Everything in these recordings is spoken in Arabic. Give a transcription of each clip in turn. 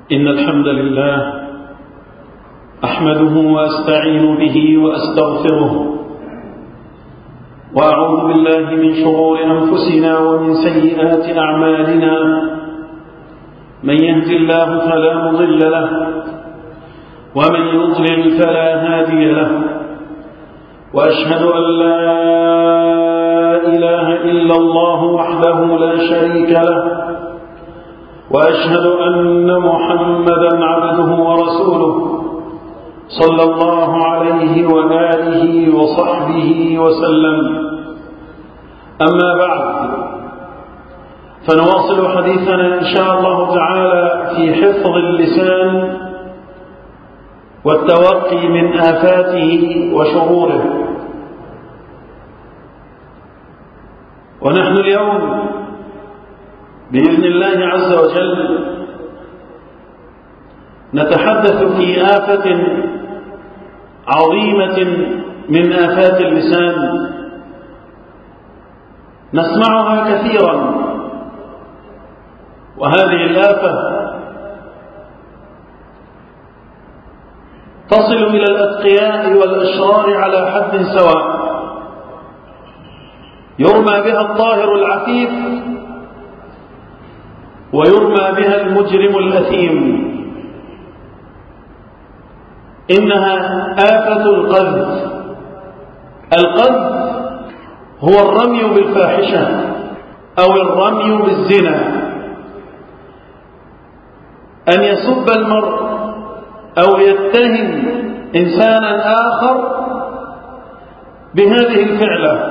إن الحمد لله أحمده وأستعين به وأستغفره وأعوذ بالله من شرور أنفسنا ومن سيئات أعمالنا. من يهد الله فلا مضل له ومن يضلل فلا هادي له، وأشهد أن لا إله إلا الله وحده لا شريك له، وأشهد أن محمدا عبده ورسوله صلى الله عليه وآله وصحبه وسلم. أما بعد، فنواصل حديثنا إن شاء الله تعالى في حفظ اللسان والتوقي من آفاته وشروره. ونحن اليوم بإذن الله عز وجل نتحدث في آفة عظيمة من آفات اللسان نسمعها كثيرا، وهذه الآفة تصل إلى الأتقياء والأشرار على حد سواء، يرمى بها الطاهر العفيف ويرمى بها المجرم الأثيم. إنها آفة القذف. القذف هو الرمي بالفاحشة أو الرمي بالزنا، أن يسب المرء أو يتهم إنسانا آخر بهذه الفعلة.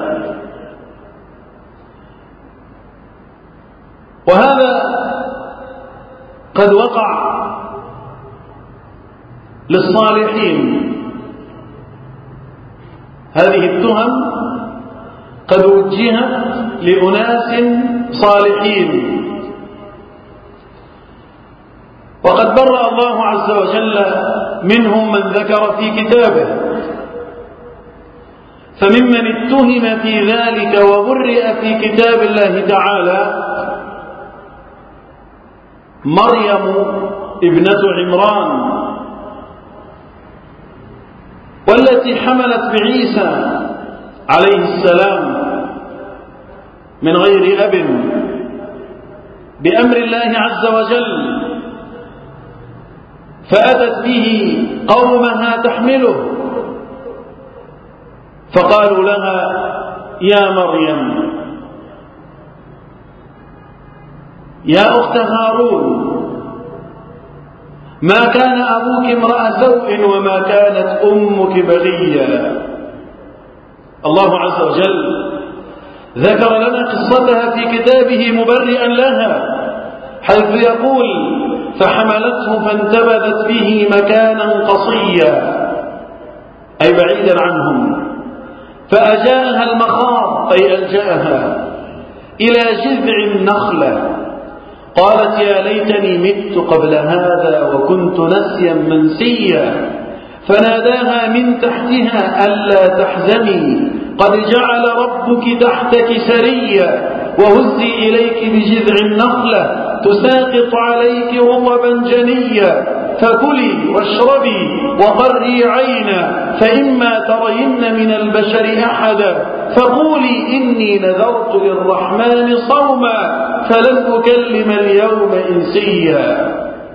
وهذا قد وقع للصالحين، هذه التهم قد وجهت لأناس صالحين، وقد برأ الله عز وجل منهم من ذكر في كتابه. فممن اتهم في ذلك وبرئ في كتاب الله تعالى مريم ابنة عمران، والتي حملت بعيسى عليه السلام من غير أب بأمر الله عز وجل، فأتت به قومها تحمله، فقالوا لها يا مريم يا أخت هارون ما كان أبوك امرأ سوء وما كانت أمك بغيا. الله عز وجل ذكر لنا قصتها في كتابه مبرئا لها، حيث يقول فحملته فانتبذت به مكانا قصيا، أي بعيدا عنهم، فأجاءها المخاض أي ألجأها إلى جذع النخلة، قالت يا ليتني مت قبل هذا وكنت نسيا منسيا، فناداها من تحتها ألا تحزني قد جعل ربك تحتك سريا، وهزي إليك بجذع النخلة تساقط عليك رطبا جنيا، فكلي واشربي وقري عينا، فإما ترين من البشر أحدا فقولي إني نذرت للرحمن صوما فلن أكلم اليوم إنسيا.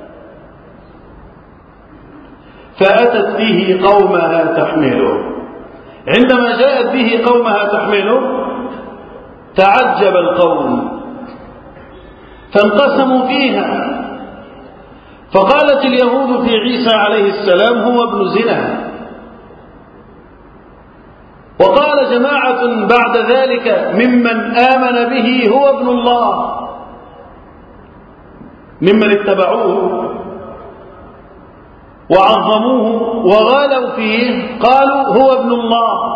فأتت به قومها تحمله. عندما جاءت به قومها تحمله تعجب القوم فانقسموا فيها، فقالت اليهود في عيسى عليه السلام هو ابن زنا، وقال جماعة بعد ذلك ممن آمن به هو ابن الله، ممن اتبعوه وعظموه وغالوا فيه قالوا هو ابن الله.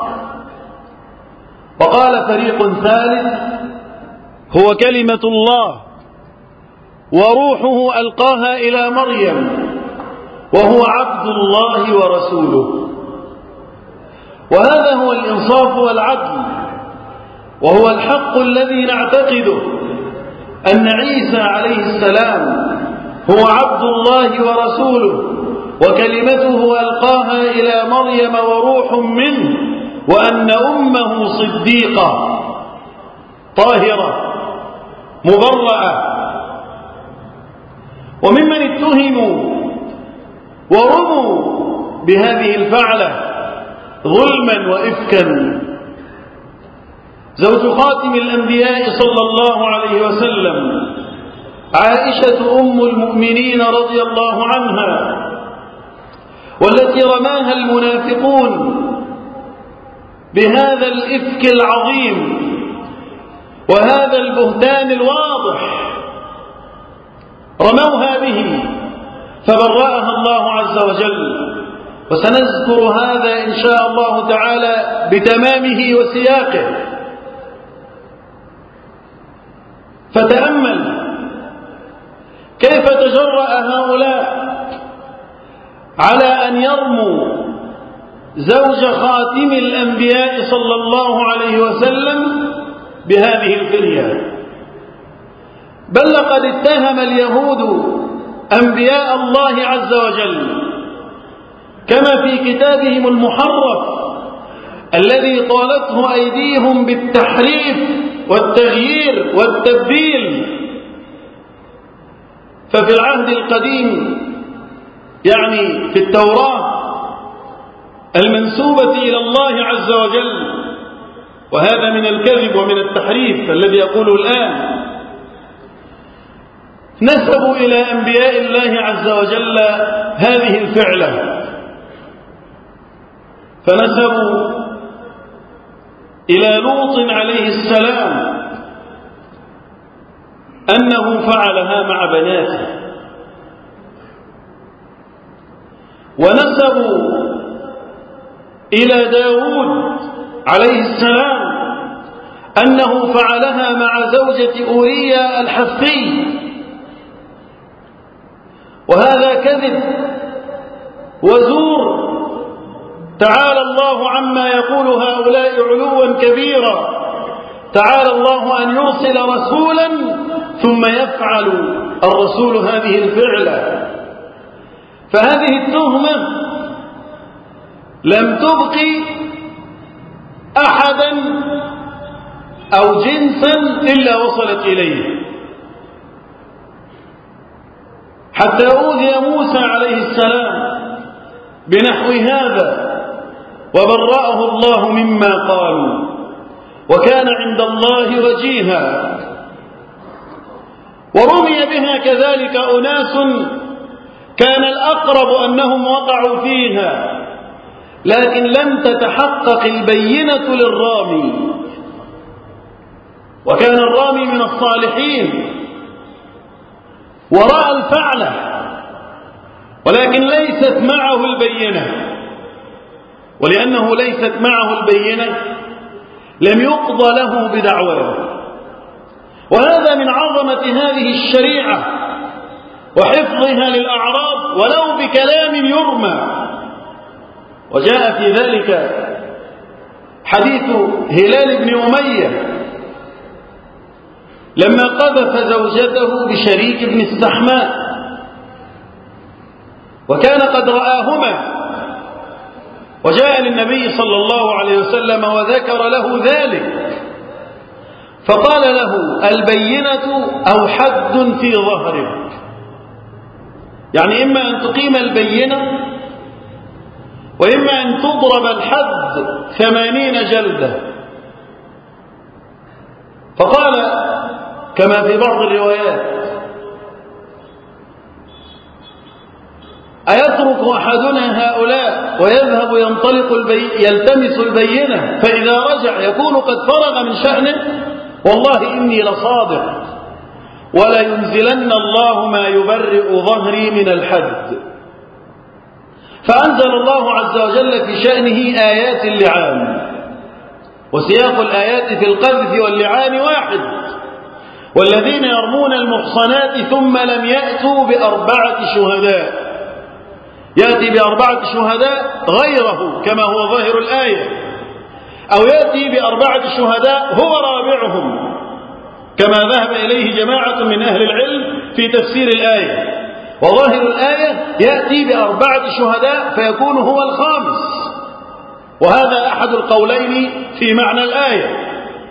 وقال فريق ثالث هو كلمة الله وروحه ألقاها إلى مريم وهو عبد الله ورسوله. وهذا هو الإنصاف والعدل، وهو الحق الذي نعتقده، أن عيسى عليه السلام هو عبد الله ورسوله وكلمته ألقاها إلى مريم وروح منه، وأن أمه صديقة طاهرة مبرأة. وممن اتهموا ورموا بهذه الفعلة ظلما وإفكا زوج خاتم الأنبياء صلى الله عليه وسلم، عائشة أم المؤمنين رضي الله عنها، والتي رماها المنافقون بهذا الإفك العظيم وهذا البهتان الواضح، رموها به فبرأها الله عز وجل. وسنذكر هذا إن شاء الله تعالى بتمامه وسياقه. فتأمل كيف تجرأ هؤلاء على أن يرموا زوج خاتم الأنبياء صلى الله عليه وسلم بهذه الفرية. بل لقد اتهم اليهود أنبياء الله عز وجل، كما في كتابهم المحرف الذي طالته أيديهم بالتحريف والتغيير والتبديل. ففي العهد القديم، يعني في التوراة المنسوبة إلى الله عز وجل، وهذا من الكذب ومن التحريف الذي يقوله الآن، نسبوا إلى أنبياء الله عز وجل هذه الفعلة، فنسبوا إلى لوط عليه السلام أنه فعلها مع بناته، ونسبوا إلى داود عليه السلام أنه فعلها مع زوجة أوريا الحثي، وهذا كذب وزور. تعالى الله عما يقول هؤلاء علوا كبيرا. تعالى الله أن يرسل رسولا ثم يفعل الرسول هذه الفعلة. فهذه التهمة لم تبق أحدا أو جنسا إلا وصلت إليه، حتى أوذي موسى عليه السلام بنحو هذا وبرأه الله مما قالوا، وكان عند الله وجيها. ورمي بها كذلك أناس كان الأقرب أنهم وقعوا فيها، لكن لم تتحقق البينة للرامي، وكان الرامي من الصالحين ورأى الفعلة، ولكن ليست معه البينة، ولأنه ليست معه البينة لم يقضى له بدعواه. وهذا من عظمة هذه الشريعة وحفظها للأعراض ولو بكلام يرمى. وجاء في ذلك حديث هلال بن أمية لما قذف زوجته بشريك بن السحماء، وكان قد رآهما، وجاء للنبي صلى الله عليه وسلم وذكر له ذلك، فقال له: البينة أو حد في ظهرك، يعني إما أن تقيم البينة وإما أن تضرب الحد 80 جلدة. فقال كما في بعض الروايات: أيترك أحدنا هؤلاء ويذهب يلتمس البينة فإذا رجع يكون قد فرغ من شأنه؟ والله إني لصادق، ولا ينزلن الله ما يبرئ ظهري من الحد. فأنزل الله عز وجل في شأنه آيات اللعان، وسياق الآيات في القذف واللعان واحد: والذين يرمون المحصنات ثم لم يأتوا ب4 شهداء. يأتي ب4 شهداء غيره كما هو ظاهر الآية، أو يأتي ب4 شهداء هو رابعهم كما ذهب إليه جماعة من أهل العلم في تفسير الآية. وظاهر الآية يأتي ب4 شهداء فيكون هو الخامس، وهذا أحد القولين في معنى الآية.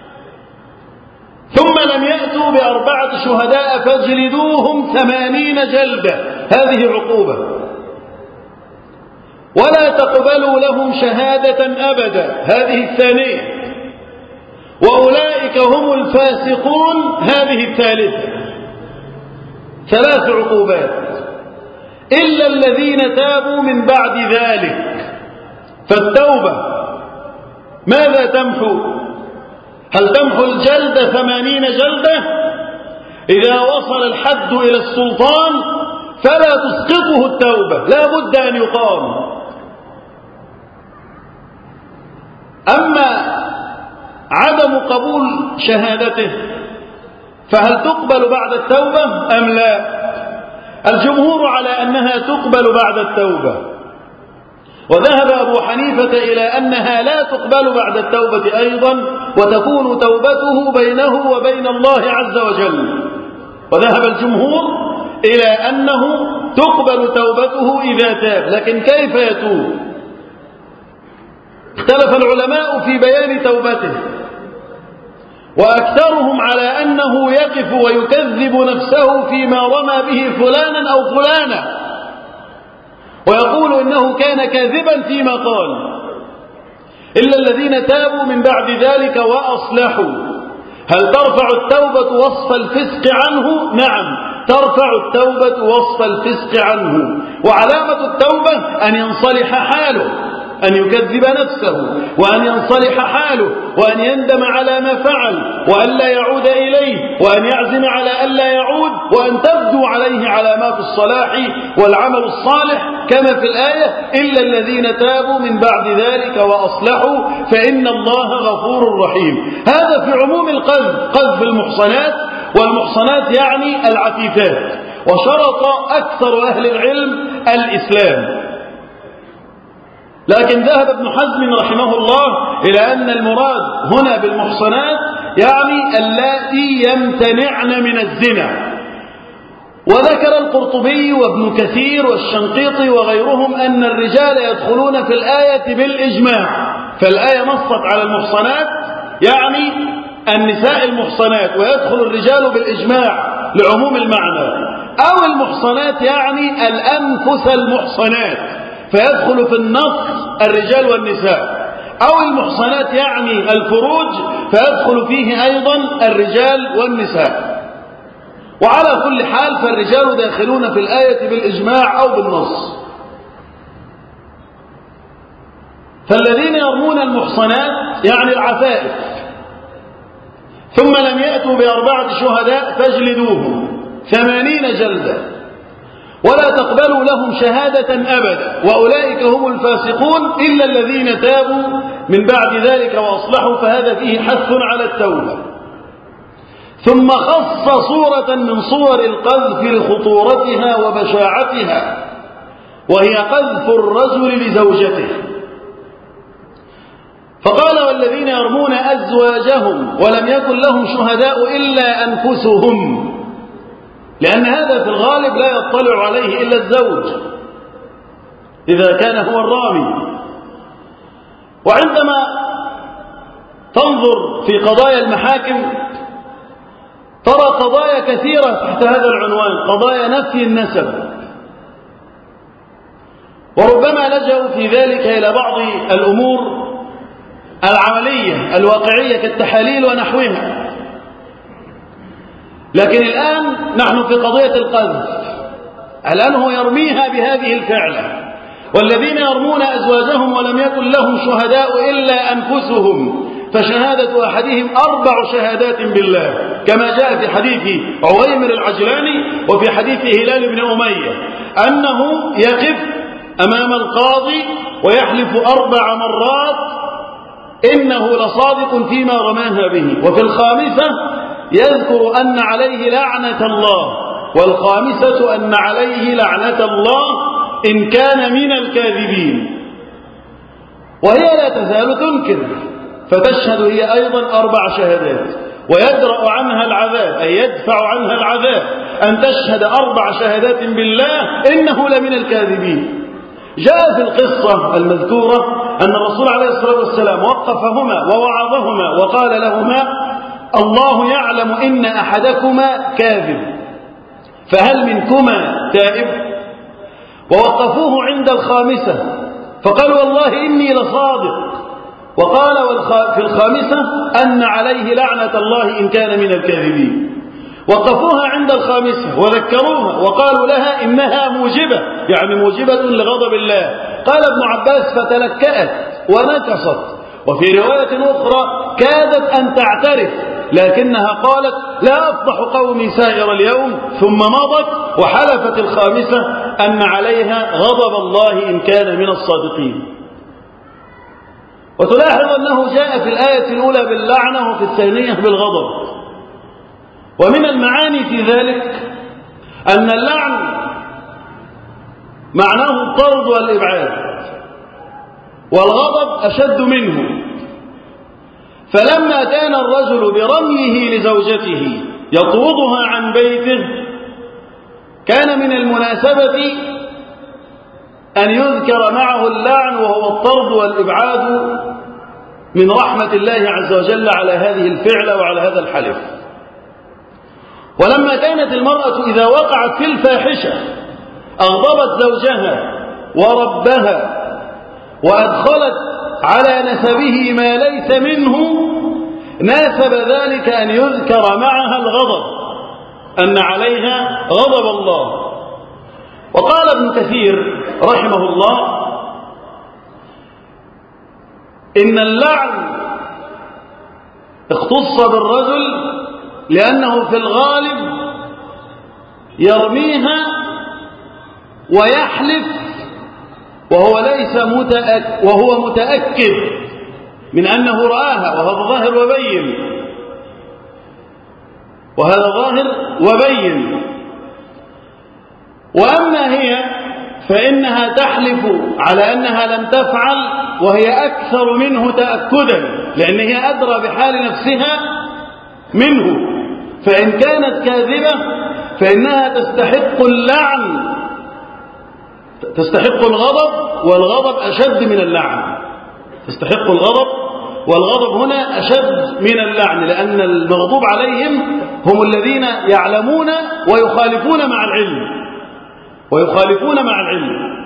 ثم لم يأتوا ب4 شهداء فاجلدوهم 80 جلدة، هذه عقوبة، ولا تقبلوا لهم شهادة أبدا، هذه الثانية، وأولئك هم الفاسقون، هذه الثالثة. 3 عقوبات. إلا الذين تابوا من بعد ذلك، فالتوبة ماذا تمحو؟ هل تمحو الجلد 80 جلدة؟ إذا وصل الحد إلى السلطان فلا تسقطه التوبة، لا بد أن يقام. أما عدم قبول شهادته فهل تقبل بعد التوبة أم لا؟ الجمهور على أنها تقبل بعد التوبة، وذهب أبو حنيفة إلى أنها لا تقبل بعد التوبة أيضا، وتكون توبته بينه وبين الله عز وجل. وذهب الجمهور إلى أنه تقبل توبته إذا تاب، لكن كيف يتوب؟ اختلف العلماء في بيان توبته، وأكثرهم على أنه يقف ويكذب نفسه فيما رمى به فلانا أو فلانا، ويقول إنه كان كاذبا فيما قال. إلا الذين تابوا من بعد ذلك وأصلحوا. هل ترفع التوبة وصف الفسق عنه؟ نعم، ترفع التوبة وصف الفسق عنه، وعلامة التوبة أن ينصلح حاله، أن يكذب نفسه، وأن ينصلح حاله، وأن يندم على ما فعل، وأن لا يعود إليه، وأن يعزم على أن لا يعود، وأن تبدو عليه علامات الصلاح والعمل الصالح كما في الآية: إلا الذين تابوا من بعد ذلك وأصلحوا فإن الله غفور رحيم. هذا في عموم القذف، قذف المحصنات، والمحصنات يعني العفيفات، وشرط أكثر أهل العلم الإسلام. لكن ذهب ابن حزم رحمه الله إلى أن المراد هنا بالمحصنات يعني اللاتي يمتنعن من الزنا. وذكر القرطبي وابن كثير والشنقيطي وغيرهم أن الرجال يدخلون في الآية بالإجماع، فالآية نصت على المحصنات يعني النساء المحصنات، ويدخل الرجال بالإجماع لعموم المعنى. أو المحصنات يعني الأنفس المحصنات، فيدخل في النص الرجال والنساء. أو المحصنات يعني الفروج، فيدخل فيه أيضا الرجال والنساء. وعلى كل حال فالرجال داخلون في الآية بالإجماع أو بالنص. فالذين يرمون المحصنات يعني العفائف ثم لم يأتوا ب4 شهداء فاجلدوهم 80 جلدة، ولا تقبلوا لهم شهادة أبدا، وأولئك هم الفاسقون إلا الذين تابوا من بعد ذلك وأصلحوا، فهذا فيه حث على التوبة. ثم خص صورة من صور القذف لخطورتها وبشاعتها، وهي قذف الرجل لزوجته، فقال: والذين يرمون أزواجهم ولم يكن لهم شهداء إلا أنفسهم، لأن هذا في الغالب لا يطلع عليه إلا الزوج إذا كان هو الرامي. وعندما تنظر في قضايا المحاكم ترى قضايا كثيرة تحت هذا العنوان، قضايا نفي النسب، وربما لجأوا في ذلك إلى بعض الأمور العملية الواقعية كالتحاليل ونحوها. لكن الآن نحن في قضية القذف، الآن هو يرميها بهذه الفعلة: والذين يرمون أزواجهم ولم يكن لهم شهداء إلا أنفسهم فشهادة أحدهم 4 شهادات بالله، كما جاء في حديث عويمر العجلاني وفي حديث هلال بن أمية أنه يقف أمام القاضي ويحلف 4 مرات إنه لصادق فيما رماها به، وفي الخامسة يذكر أن عليه لعنة الله، والخامسة أن عليه لعنة الله إن كان من الكاذبين. وهي لا تزال تنكر، فتشهد هي أيضا 4 شهادات، ويدرأ عنها العذاب، أي يدفع عنها العذاب أن تشهد 4 شهادات بالله إنه لمن الكاذبين. جاء في القصة المذكورة أن الرسول عليه الصلاة والسلام وقفهما ووعظهما وقال لهما: الله يعلم إن أحدكما كاذب، فهل منكما تائب؟ ووقفوه عند الخامسة فقال: والله إني لصادق. وقال في الخامسة أن عليه لعنة الله إن كان من الكاذبين. وقفوها عند الخامسة وذكروها وقالوا لها إنها موجبة، يعني موجبة لغضب الله. قال ابن عباس: فتلكأت ونكصت، وفي رواية أخرى كادت أن تعترف، لكنها قالت: لا أفضح قومي سائر اليوم، ثم مضت وحلفت الخامسة أن عليها غضب الله إن كان من الصادقين. وتلاحظ أنه جاء في الآية الأولى باللعنة وفي الثانية بالغضب. ومن المعاني في ذلك أن اللعن معناه الطرد والإبعاد، والغضب أشد منه. فلما كان الرجل برميه لزوجته يطردها عن بيته، كان من المناسبة أن يذكر معه اللعن، وهو الطرد والإبعاد من رحمة الله عز وجل على هذه الفعلة وعلى هذا الحلف. ولما كانت المرأة إذا وقعت في الفاحشة أغضبت زوجها وربها وأدخلت على نسبه ما ليس منه، ناسب ذلك أن يذكر معها الغضب، أن عليها غضب الله. وقال ابن كثير رحمه الله: إن اللعن اختص بالرجل لأنه في الغالب يرميها ويحلف وهو متأكد من أنه رآها، وهذا ظاهر وبين. وأما هي فإنها تحلف على أنها لم تفعل وهي أكثر منه تأكدا، لأن هي أدرى بحال نفسها منه. فإن كانت كاذبة فإنها تستحق اللعن، تستحق الغضب، والغضب أشد من اللعن. تستحق الغضب، والغضب هنا أشد من اللعن، لأن المغضوب عليهم هم الذين يعلمون ويخالفون مع العلم.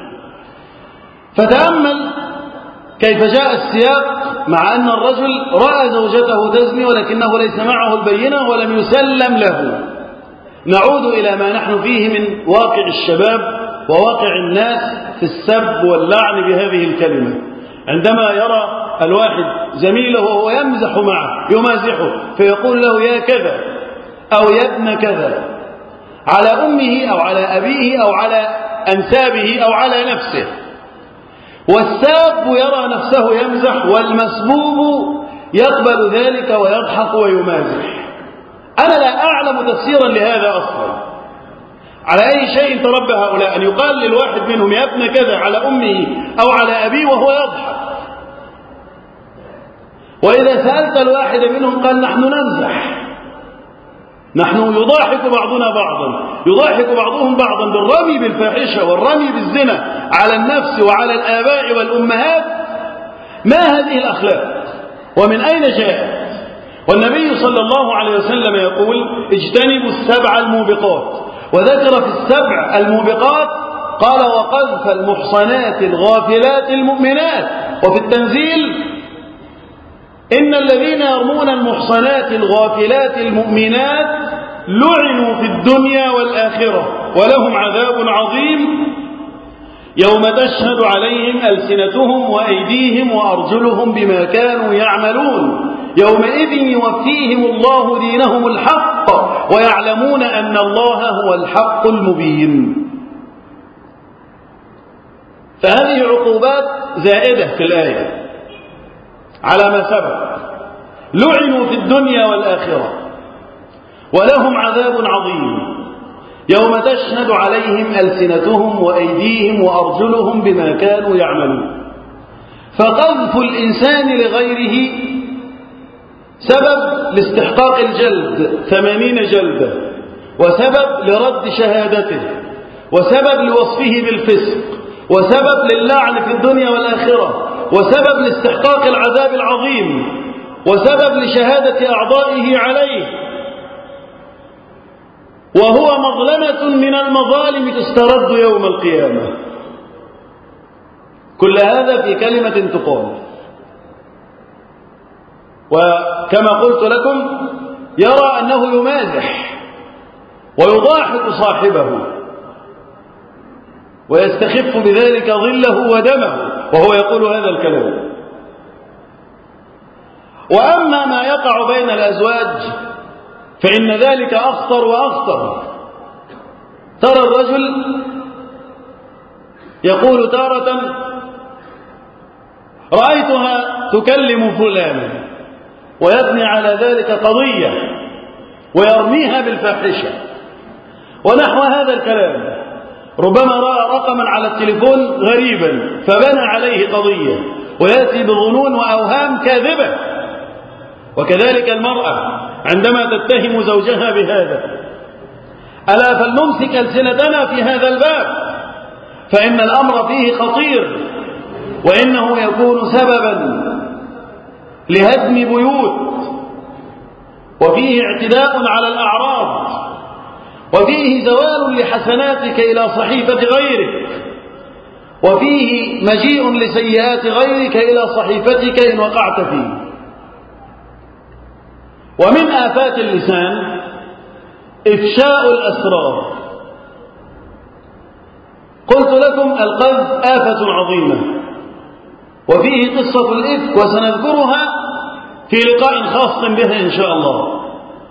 فتأمل كيف جاء السياق مع أن الرجل رأى زوجته تزني ولكنه ليس معه البينة ولم يسلم له. نعود إلى ما نحن فيه من واقع الشباب وواقع الناس في السب واللعن بهذه الكلمة. عندما يرى الواحد زميله وهو يمزح معه يمازحه فيقول له: يا كذا أو يا ابن كذا، على أمه أو على أبيه أو على أنسابه أو على نفسه. والساب يرى نفسه يمزح، والمسبوب يقبل ذلك ويضحك ويمازح. أنا لا أعلم تفسيرا لهذا أصلا. على أي شيء تربى هؤلاء أن يقال للواحد منهم يا ابن كذا على أمه أو على أبيه وهو يضحك؟ وإذا سألت الواحد منهم قال: نحن نمزح، نحن يضاحك بعضنا بعضا، يضاحك بعضهم بعضا بالرمي بالفاحشة والرمي بالزنا على النفس وعلى الآباء والأمهات. ما هذه الأخلاق ومن أين جاءت؟ والنبي صلى الله عليه وسلم يقول: اجتنبوا السبع الموبقات. وذكر في السبع الموبقات قال: وقذف المحصنات الغافلات المؤمنات. وفي التنزيل: إن الذين يرمون المحصنات الغافلات المؤمنات لعنوا في الدنيا والآخرة ولهم عذاب عظيم يوم تشهد عليهم ألسنتهم وأيديهم وأرجلهم بما كانوا يعملون يومئذ يوفيهم الله دينهم الحق ويعلمون أن الله هو الحق المبين. فهذه عقوبات زائدة في الآية على ما سبق. لعنوا في الدنيا والآخرة ولهم عذاب عظيم يوم تشهد عليهم ألسنتهم وأيديهم وأرجلهم بما كانوا يعملون. فقذف الإنسان لغيره سبب لاستحقاق الجلد 80 جلدة، وسبب لرد شهادته، وسبب لوصفه بالفسق، وسبب للعن في الدنيا والآخرة، وسبب لاستحقاق العذاب العظيم، وسبب لشهادة أعضائه عليه، وهو مظلمة من المظالم تسترد يوم القيامة. كل هذا في كلمة تقال. وكما قلت لكم يرى أنه يمازح ويضاحك صاحبه ويستخف بذلك ظله ودمه وهو يقول هذا الكلام. وأما ما يقع بين الأزواج فإن ذلك أخطر وأخطر. ترى الرجل يقول تارة: رأيتها تكلم فلانا، ويبني على ذلك قضية ويرميها بالفاحشة ونحو هذا الكلام. ربما رأى رقما على التليفون غريبا فبنى عليه قضية ويأتي بظنون وأوهام كاذبة. وكذلك المرأة عندما تتهم زوجها بهذا. ألا فلنمسك ألسنتنا في هذا الباب، فإن الأمر فيه خطير، وإنه يكون سببا لهدم بيوت، وفيه اعتداء على الأعراض، وفيه زوال لحسناتك إلى صحيفة غيرك، وفيه مجيء لسيئات غيرك إلى صحيفتك إن وقعت فيه. ومن آفات اللسان إفشاء الأسرار. قلت لكم القذف آفة عظيمة، وفيه قصة الإفك وسنذكرها في لقاء خاص بها إن شاء الله.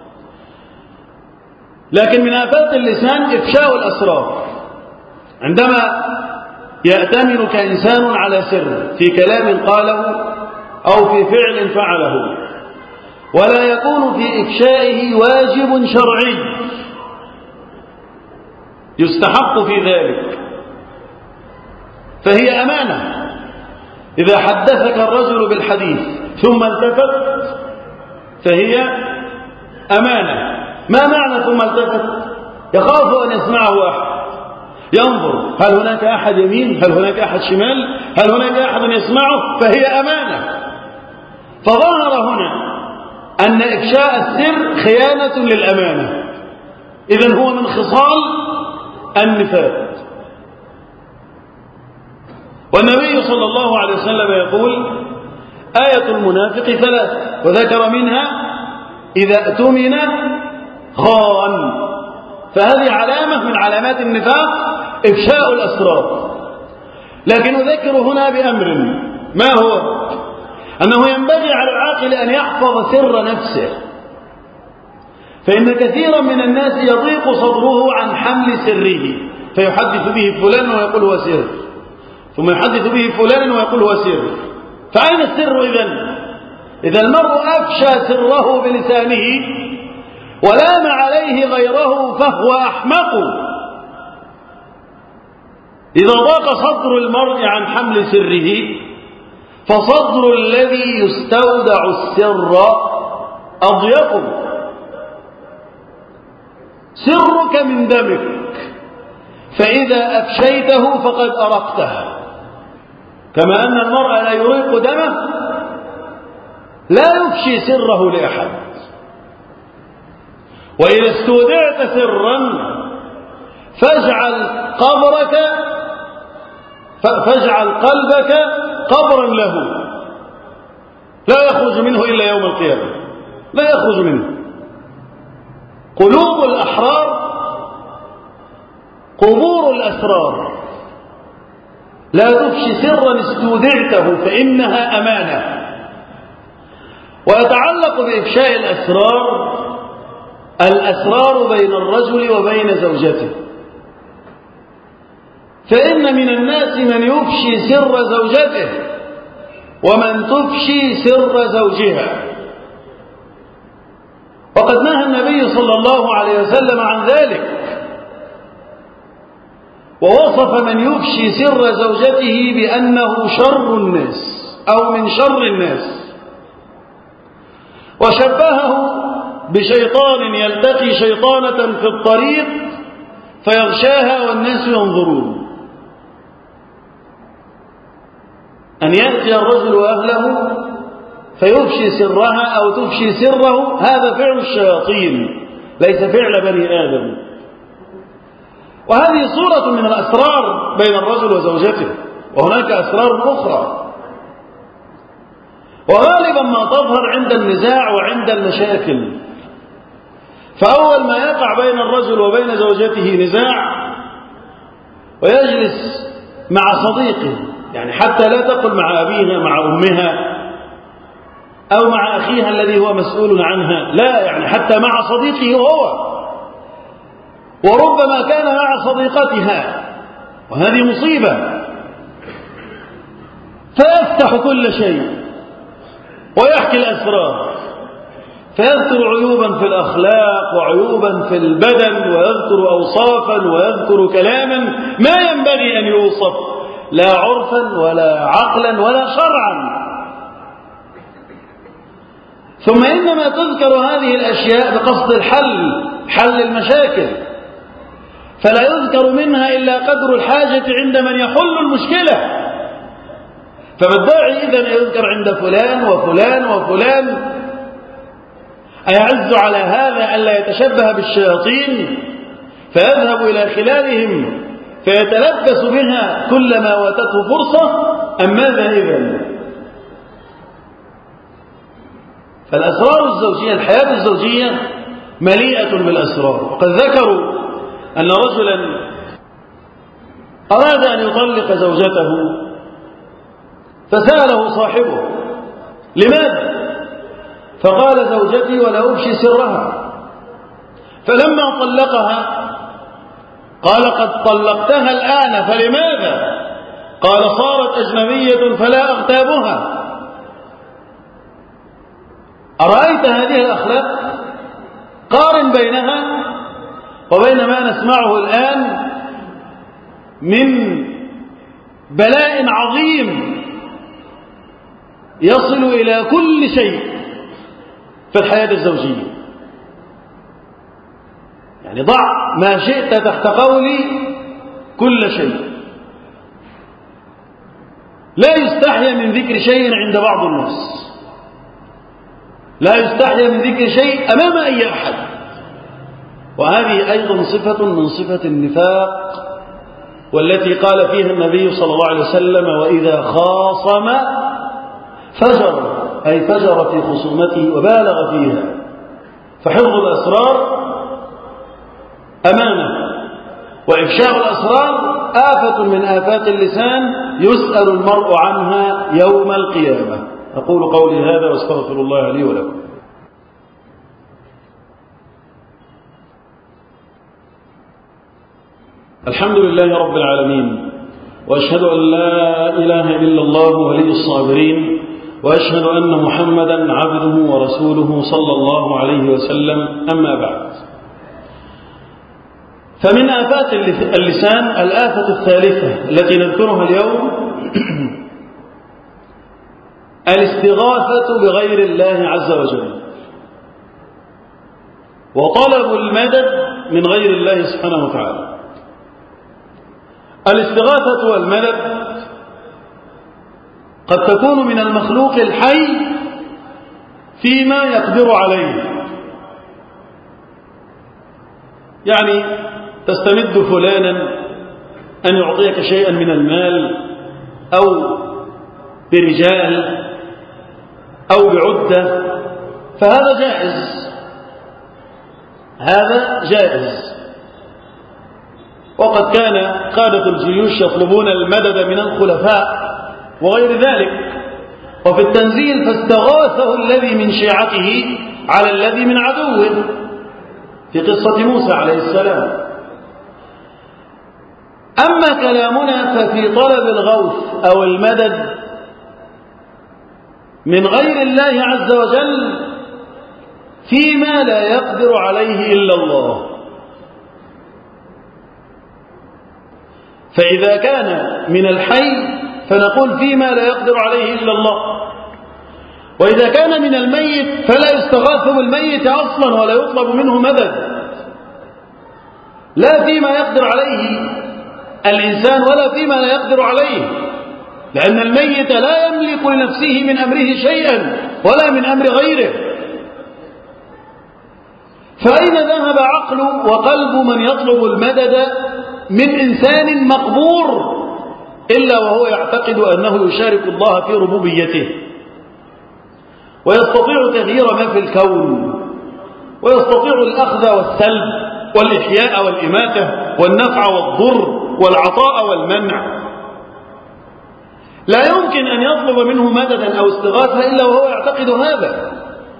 لكن من آفات اللسان إفشاء الأسرار، عندما يأتمنك إنسان على سر في كلام قاله أو في فعل فعله، ولا يكون في إفشائه واجب شرعي يستحق في ذلك، فهي أمانة. إذا حدثك الرجل بالحديث ثم التفت فهي أمانة. ما معنى ثم التفت؟ يخاف أن يسمعه أحد، ينظر هل هناك أحد يمين، هل هناك أحد شمال، هل هناك أحد يسمعه، فهي أمانة. فظهر هنا أن إفشاء السر خيانة للأمانة، إذن هو من خصال النفاق. والنبي صلى الله عليه وسلم يقول: آية المنافق ثلاث، وذكر منها إذا اؤتمن خان. فهذه علامة من علامات النفاق إفشاء الأسرار. لكن أذكر هنا بأمر، ما هو؟ أنه ينبغي على العاقل أن يحفظ سر نفسه، فإن كثيرا من الناس يضيق صدره عن حمل سره، فيحدث به فلان ويقول هو سر، ثم يحدث به فلان ويقول هو سر. فأين السر إذن؟ إذا المرء أفشى سره بلسانه ولام عليه غيره فهو أحمق. إذا ضاق صدر المرء عن حمل سره فصدر الذي يستودع السر أضيق. سرك من دمك، فإذا أفشيته فقد أرقته. كما أن المرء لا يريق دمه لا يفشي سره لأحد. وإذا استودعت سرا فاجعل قلبك قبرا له لا يخرج منه إلا يوم القيامة، لا يخرج منه. قلوب الأحرار قبور الأسرار. لا تفشي سرا استودعته فإنها أمانة. ويتعلق بإفشاء الأسرار بين الرجل وبين زوجته. فإن من الناس من يفشي سر زوجته ومن تفشي سر زوجها. وقد نهى النبي صلى الله عليه وسلم عن ذلك، ووصف من يفشي سر زوجته بأنه شر الناس أو من شر الناس، وشبهه بشيطان يلتقي شيطانة في الطريق فيغشاها والناس ينظرون. أن يأتي الرجل وأهله فيفشي سرها أو تفشي سره، هذا فعل الشياطين ليس فعل بني آدم. وهذه صورة من الأسرار بين الرجل وزوجته، وهناك أسرار أخرى وغالبا ما تظهر عند النزاع وعند المشاكل. فأول ما يقع بين الرجل وبين زوجته نزاع ويجلس مع صديقه، يعني حتى لا تقل مع أبيها مع أمها أو مع أخيها الذي هو مسؤول عنها، لا، يعني حتى مع صديقه هو، وربما كان مع صديقتها، وهذه مصيبة. فيفتح كل شيء ويحكي الأسرار، فيذكر عيوبا في الأخلاق وعيوبا في البدن، ويذكر أوصافا ويذكر كلاما ما ينبغي أن يوصف لا عرفا ولا عقلا ولا شرعا. ثم إنما تذكر هذه الأشياء بقصد حل المشاكل، فلا يذكر منها إلا قدر الحاجة عند من يحل المشكلة. فبالداعي إذن يذكر عند فلان وفلان وفلان، أيعز على هذا ألا يتشبه بالشياطين فيذهب إلى خلالهم فيتلبس بها كلما واتته فرصة، أم ماذا إذن؟ فالأسرار الزوجية، الحياة الزوجية مليئة بالأسرار. وقد ذكروا أن رجلا أراد أن يطلق زوجته فسأله صاحبه لماذا؟ فقال زوجتي ولا أفشي سرها. فلما طلقها قال قد طلقتها الآن فلماذا؟ قال صارت أجنبية فلا أغتابها. أرأيت هذه الأخلاق؟ قارن بينها وبين ما نسمعه الآن من بلاء عظيم يصل إلى كل شيء في الحياة الزوجية. يعني ضع ما شئت تحت قولي كل شيء. لا يستحيا من ذكر شيء عند بعض الناس، لا يستحيا من ذكر شيء أمام أي أحد، وهذه أيضا صفة من صفة النفاق، والتي قال فيها النبي صلى الله عليه وسلم وإذا خاصم فجر، أي فجر في خصومته وبالغ فيها. فحفظ الأسرار أمانة، وإفشاء الأسرار آفة من آفات اللسان يسأل المرء عنها يوم القيامة. أقول قولي هذا واستغفر الله لي ولكم. الحمد لله رب العالمين، وأشهد أن لا إله إلا الله ولي الصابرين، وأشهد أن محمدا عبده ورسوله صلى الله عليه وسلم. أما بعد، فمن آفات اللسان الآفة الثالثة التي نذكرها اليوم الاستغاثة بغير الله عز وجل، وطلب المدد من غير الله سبحانه وتعالى. الاستغاثة والمدد قد تكون من المخلوق الحي فيما يقدر عليه، يعني تستمد فلانا أن يعطيك شيئا من المال أو برجال أو بعدة، فهذا جائز، هذا جائز. وقد كان قادة الجيوش يطلبون المدد من الخلفاء وغير ذلك. وفي التنزيل فاستغاثه الذي من شيعته على الذي من عدوه في قصة موسى عليه السلام. أما كلامنا ففي طلب الغوث أو المدد من غير الله عز وجل فيما لا يقدر عليه إلا الله. فإذا كان من الحي فنقول فيما لا يقدر عليه إلا الله، وإذا كان من الميت فلا يستغاث بالميت أصلا ولا يطلب منه مدد، لا فيما يقدر عليه الإنسان ولا فيما لا يقدر عليه، لأن الميت لا يملك لنفسه من أمره شيئا ولا من أمر غيره. فأين ذهب عقل وقلب من يطلب المدد من إنسان مقبور إلا وهو يعتقد أنه يشارك الله في ربوبيته ويستطيع تغيير ما في الكون، ويستطيع الأخذ والسلب والإحياء والإماتة والنفع والضر والعطاء والمنع. لا يمكن أن يطلب منه مددا أو استغاثة إلا وهو يعتقد هذا،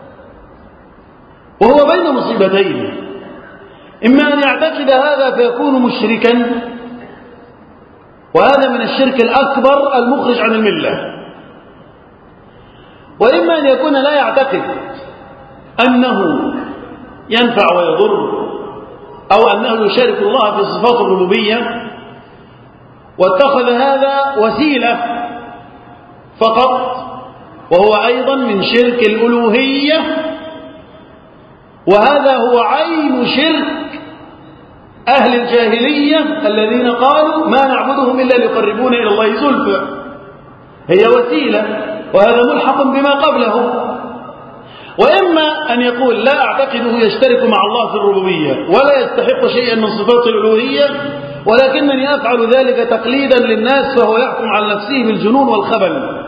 وهو بين مصيبتين: إما أن يعتقد هذا فيكون مشركا، وهذا من الشرك الأكبر المخرج عن الملة، وإما أن يكون لا يعتقد أنه ينفع ويضر أو أنه يشارك الله في صفات الربوبية، واتخذ هذا وسيلة فقط، وهو أيضا من شرك الألوهية، وهذا هو عين شرك أهل الجاهلية الذين قالوا ما نعبدهم إلا ليقربونا إلى الله زلفى. هي وسيلة، وهذا ملحق بما قبله. وإما أن يقول لا أعتقده يشترك مع الله في الربوبية ولا يستحق شيئا من صفات الألوهية، ولكنني أفعل ذلك تقليدا للناس، فهو يحكم على نفسه بالجنون والخبل،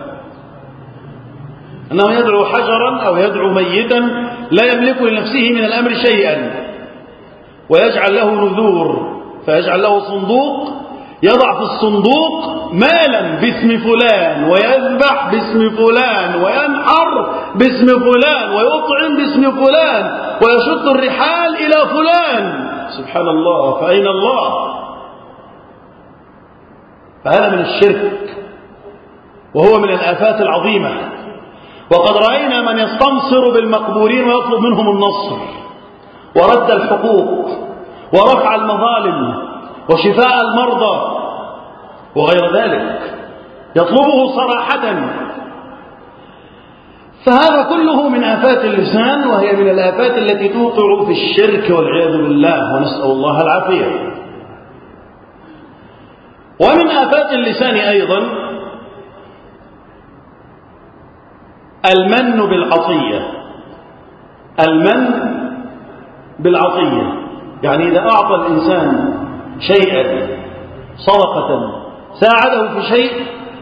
أنه يدعو حجرا أو يدعو ميتا لا يملك لنفسه من الأمر شيئا، ويجعل له نذور، فيجعل له صندوق يضع في الصندوق مالا باسم فلان، ويذبح باسم فلان، وينحر باسم فلان، ويطعم باسم فلان، ويشد الرحال إلى فلان. سبحان الله، فأين الله؟ فهذا من الشرك، وهو من الآفات العظيمة. وقد رأينا من يستنصر بالمقبورين ويطلب منهم النصر ورد الحقوق ورفع المظالم وشفاء المرضى وغير ذلك، يطلبه صراحة. فهذا كله من آفات اللسان، وهي من الآفات التي توقع في الشرك والعياذ بالله، ونسأل الله العافية. ومن آفات اللسان أيضا المن بالعطية. المن بالعطية يعني إذا أعطى الإنسان شيئا صدقة، ساعده في شيء،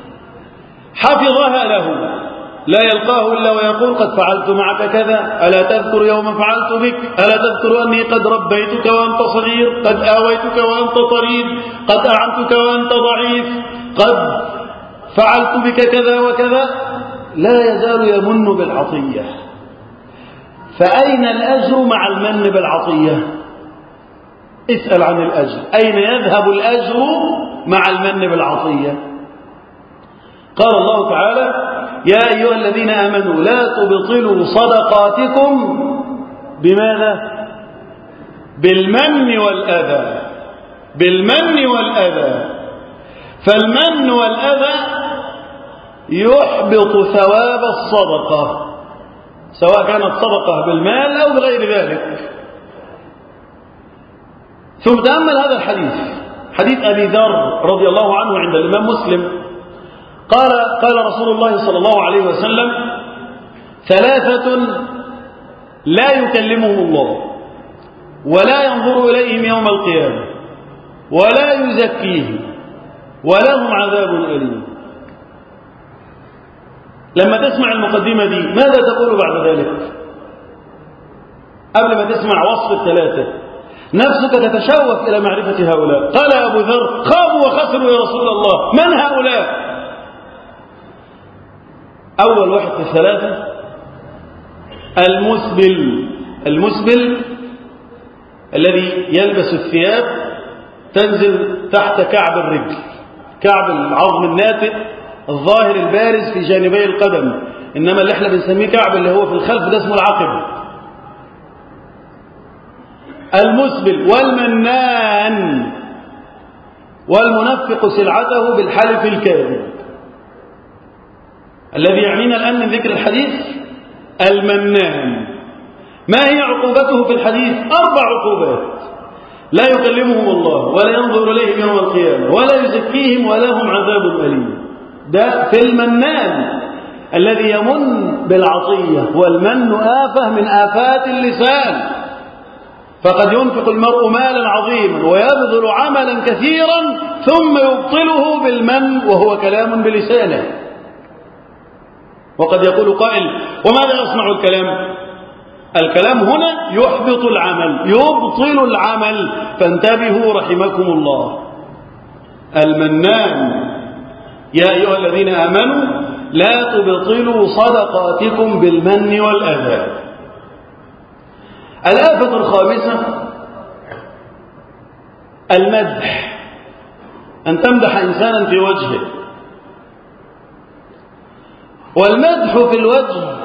حفظها له، لا يلقاه إلا ويقول قد فعلت معك كذا، ألا تذكر يوم فعلت بك، ألا تذكر أني قد ربيتك وأنت صغير، قد آويتك وأنت طريد، قد أعنتك وأنت ضعيف، قد فعلت بك كذا وكذا. لا يزال يمن بالعطية. فأين الأجر مع المن بالعطية؟ اسأل عن الأجر، أين يذهب الأجر مع المن بالعطية؟ قال الله تعالى: يا أيها الذين آمنوا لا تبطلوا صدقاتكم بماذا؟ بالمن والأذى. بالمن والأذى. فالمن والأذى يحبط ثواب الصدقة، سواء كانت صدقة بالمال أو بغير ذلك. ثم تأمل هذا الحديث، حديث أبي ذر رضي الله عنه عند الإمام مسلم، قال رسول الله صلى الله عليه وسلم: ثلاثة لا يكلمهم الله ولا ينظر إليهم يوم القيامة ولا يزكيهم ولهم عذاب أليم. لما تسمع المقدمة دي ماذا تقول بعد ذلك؟ قبل ما تسمع وصف الثلاثة نفسك تتشوف إلى معرفة هؤلاء. قال أبو ذر: خابوا وخسروا يا رسول الله، من هؤلاء؟ أول واحد في الثلاثة المسبل الذي يلبس الثياب تنزل تحت كعب الرجل، كعب العظم الناتئ الظاهر البارز في جانبي القدم، إنما اللي احنا بنسميه كعب اللي هو في الخلف ده اسمه العقب. المسبل والمنان والمنفق سلعته بالحلف الكاذب. الذي يعنينا الآن من ذكر الحديث المنان. ما هي عقوبته في الحديث؟ 4 عقوبات: لا يكلمهم الله، ولا ينظر إليهم يوم القيامة، ولا يزكيهم، ولا هم عذاب أليم. ده في المنان الذي يمن بالعطية، والمن آفة من آفات اللسان، فقد ينفق المرء مالا عظيما ويبذل عملا كثيرا ثم يبطله بالمن وهو كلام بلسانه. وقد يقول قائل: وماذا يصنع الكلام؟ الكلام هنا يحبط العمل، يبطل العمل، فانتبهوا رحمكم الله. المنان: يا أيها الذين آمنوا لا تبطلوا صدقاتكم بالمن والأذى. الآفة الخامسة المدح، أن تمدح إنسانا في وجهه. والمدح في الوجه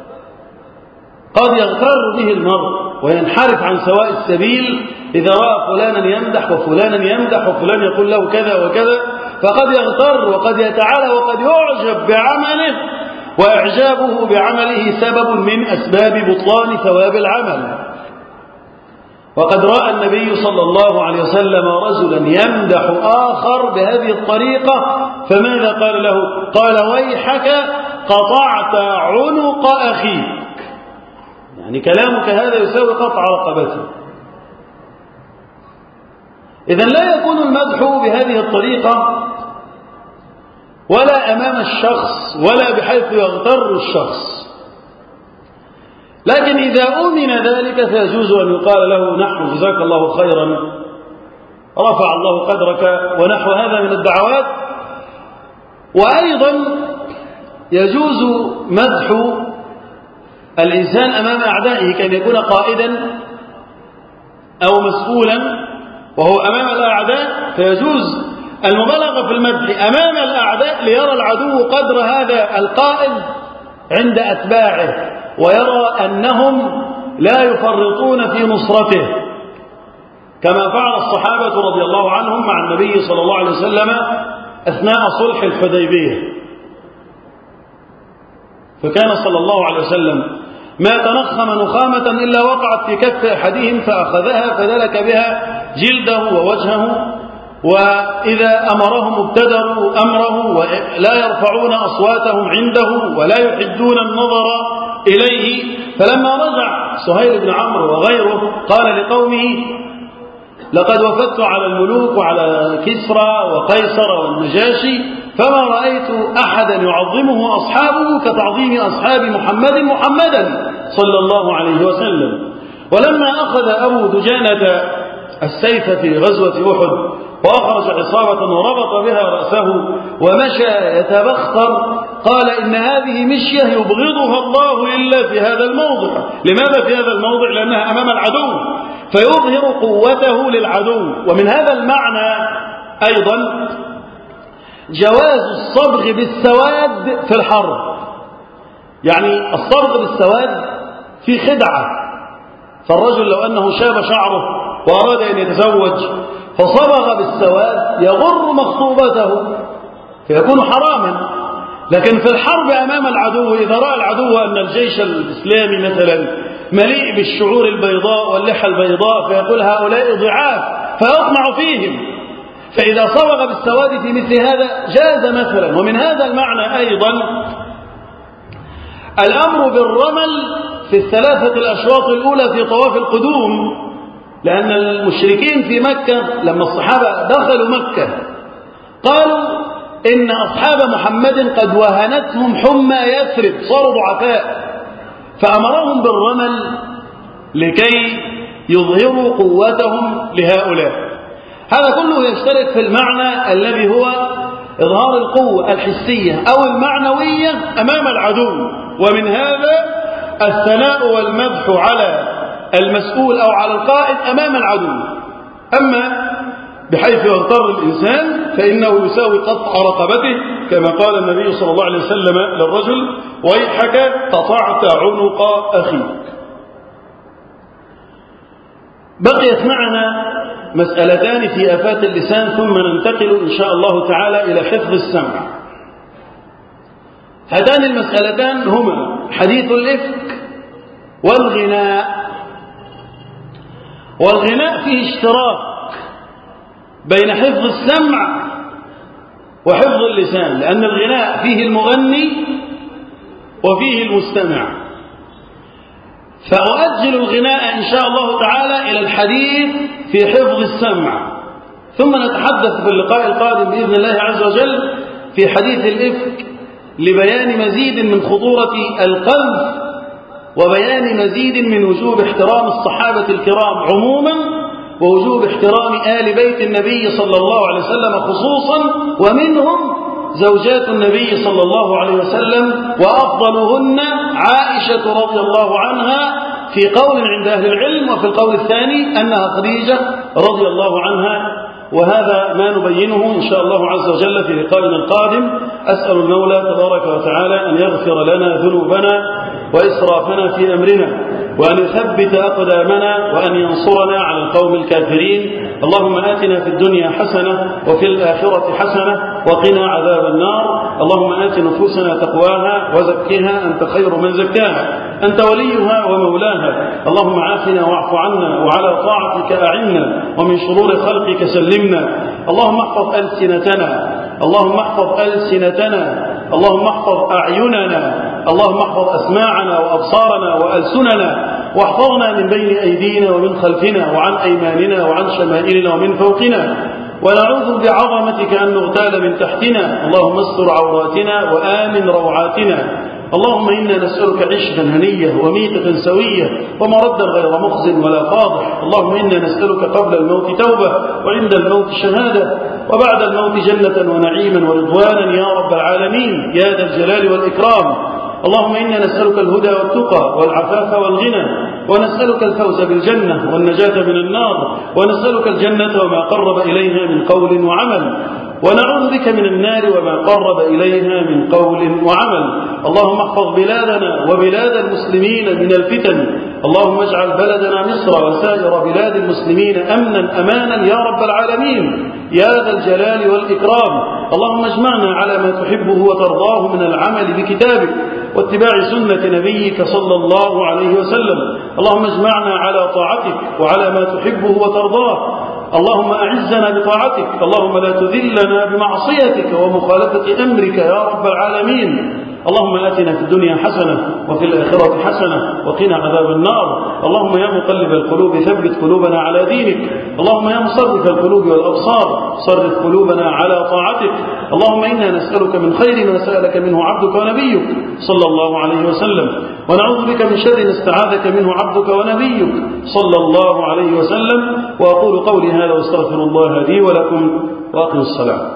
قد يغتر به المرء وينحرف عن سواء السبيل إذا رأى فلانا يمدح وفلانا يمدح وفلان يقول له كذا وكذا، فقد يغتر وقد يتعالى وقد يعجب بعمله، وإعجابه بعمله سبب من أسباب بطلان ثواب العمل. وقد رأى النبي صلى الله عليه وسلم رجلا يمدح آخر بهذه الطريقة، فماذا قال له؟ قال: ويحك قطعت عنق أخيك. يعني كلامك هذا يساوي قطع رقبته. إذن لا يكون المدح بهذه الطريقة ولا أمام الشخص ولا بحيث يغتر الشخص، لكن إذا أمن ذلك فيجوز أن يقال له: نحن جزاك الله خيرا، رفع الله قدرك، ونحو هذا من الدعوات. وأيضا يجوز مدح الإنسان أمام أعدائه، كان يكون قائدا أو مسؤولا وهو أمام الأعداء، فيجوز المبالغة في المدح أمام الأعداء ليرى العدو قدر هذا القائد عند أتباعه، ويرى أنهم لا يفرطون في نصرته، كما فعل الصحابة رضي الله عنهم مع النبي صلى الله عليه وسلم أثناء صلح الحديبية. فكان صلى الله عليه وسلم ما تنخم نخامة إلا وقعت في كف أحدهم فأخذها فدلك بها جلده ووجهه، وإذا أمرهم ابتدروا أمره ولا يرفعون أصواتهم عنده ولا يحدون النظر إليه. فلما رجع سهيل بن عمرو وغيره قال لقومه: لقد وفدت على الملوك وعلى كسرى وقيصر والنجاشي، فما رأيت أحدا يعظمه أصحابه كتعظيم أصحاب محمدا صلى الله عليه وسلم. ولما أخذ أبو دجانة السيف في غزوة أحد وأخرج عصابة وربط بها رأسه ومشى يتبختر، قال: إن هذه مشية يبغضها الله إلا في هذا الموضع. لماذا في هذا الموضع؟ لأنها أمام العدو، فيظهر قوته للعدو. ومن هذا المعنى أيضا جواز الصبغ بالسواد في الحرب. يعني الصبغ بالسواد في خدعة، فالرجل لو أنه شاب شعره وأراد أن يتزوج فصبغ بالسواد يغر مخطوبته فيكون حراما. لكن في الحرب أمام العدو إذا رأى العدو أن الجيش الإسلامي مثلا مليء بالشعور البيضاء واللحى البيضاء فيقول: هؤلاء ضعاف، فيطمع فيهم. فإذا صبغ بالسواد في مثل هذا جاز مثلا. ومن هذا المعنى أيضا الأمر بالرمل في الثلاثة الأشواط الأولى في طواف القدوم، لأن المشركين في مكة لما الصحابة دخلوا مكة قالوا إن أصحاب محمد قد وهنتهم حمى يثرب، صاروا ضعفاء، فأمرهم بالرمل لكي يظهروا قوتهم لهؤلاء. هذا كله يشترك في المعنى الذي هو إظهار القوة الحسية أو المعنوية أمام العدو. ومن هذا الثناء والمدح على المسؤول أو على القائد أمام العدو. أما بحيث يغتر الإنسان فإنه يساوي قطع رقبته، كما قال النبي صلى الله عليه وسلم للرجل: ويحك قطعت عنق أخيك. بقيت معنا مسألتان في آفات اللسان، ثم ننتقل إن شاء الله تعالى إلى حفظ السمع. هاتان المسألتان هما حديث الإفك والغناء. والغناء فيه اشتراك بين حفظ السمع وحفظ اللسان، لأن الغناء فيه المغني وفيه المستمع. فأؤجل الغناء إن شاء الله تعالى إلى الحديث في حفظ السمع، ثم نتحدث في اللقاء القادم بإذن الله عز وجل في حديث الإفك لبيان مزيد من خطورة القذف وبيان مزيد من وجوب احترام الصحابة الكرام عموما ووجوب احترام آل بيت النبي صلى الله عليه وسلم خصوصا، ومنهم زوجات النبي صلى الله عليه وسلم، وأفضلهن عائشة رضي الله عنها في قول عند أهل العلم، وفي القول الثاني أنها خديجة رضي الله عنها. وهذا ما نبينه إن شاء الله عز وجل في لقائنا القادم. أسأل المولى تبارك وتعالى أن يغفر لنا ذنوبنا وإسرافنا في أمرنا، وأن يثبت أقدامنا، وأن ينصرنا على القوم الكافرين. اللهم آتنا في الدنيا حسنة وفي الآخرة حسنة وقنا عذاب النار. اللهم آت نفوسنا تقواها وزكها أنت خير من زكاها، أنت وليها ومولاها. اللهم عافنا واعف عنا، وعلى طاعتك أعنا، ومن شرور خلقك سلمنا. اللهم احفظ ألسنتنا، اللهم احفظ ألسنتنا، اللهم احفظ أعيننا، اللهم احفظ أسماعنا وأبصارنا وألسننا، واحفظنا من بين أيدينا ومن خلفنا وعن أيماننا وعن شمائلنا ومن فوقنا، ونعوذ بعظمتك أن نغتال من تحتنا. اللهم استر عوراتنا وآمن روعاتنا. اللهم إنا نسألك عيشة هنية وميتة سوية ومردا غير مخزن ولا فاضح. اللهم إنا نسألك قبل الموت توبة، وعند الموت شهادة، وبعد الموت جنة ونعيما ورضوانا يا رب العالمين يا ذا الجلال والإكرام. اللهم إنا نسألك الهدى والتقى والعفاف والغنى، ونسألك الفوز بالجنة والنجاة من النار، ونسألك الجنة وما قرب إليها من قول وعمل، ونعوذ بك من النار وما قرب إليها من قول وعمل. اللهم احفظ بلادنا وبلاد المسلمين من الفتن. اللهم اجعل بلدنا مصر وسائر بلاد المسلمين أمنا أمانا يا رب العالمين يا ذا الجلال والإكرام. اللهم اجمعنا على ما تحبه وترضاه من العمل بكتابك واتباع سنة نبيك صلى الله عليه وسلم. اللهم اجمعنا على طاعتك وعلى ما تحبه وترضاه. اللهم أعزنا بطاعتك، اللهم لا تذلنا بمعصيتك ومخالفة أمرك يا رب العالمين. اللهم آتنا في الدنيا حسنة وفي الآخرة حسنة وقنا عذاب النار. اللهم يا مقلب القلوب ثبت قلوبنا على دينك. اللهم يا مصرف القلوب والأبصار صرف قلوبنا على طاعتك. اللهم إنا نسألك من خير ما سألك منه عبدك ونبيك صلى الله عليه وسلم، ونعوذ بك من شر ما استعاذك منه عبدك ونبيك صلى الله عليه وسلم. وأقول قولي هذا واستغفر الله لي ولكم، وأقم الصلاة.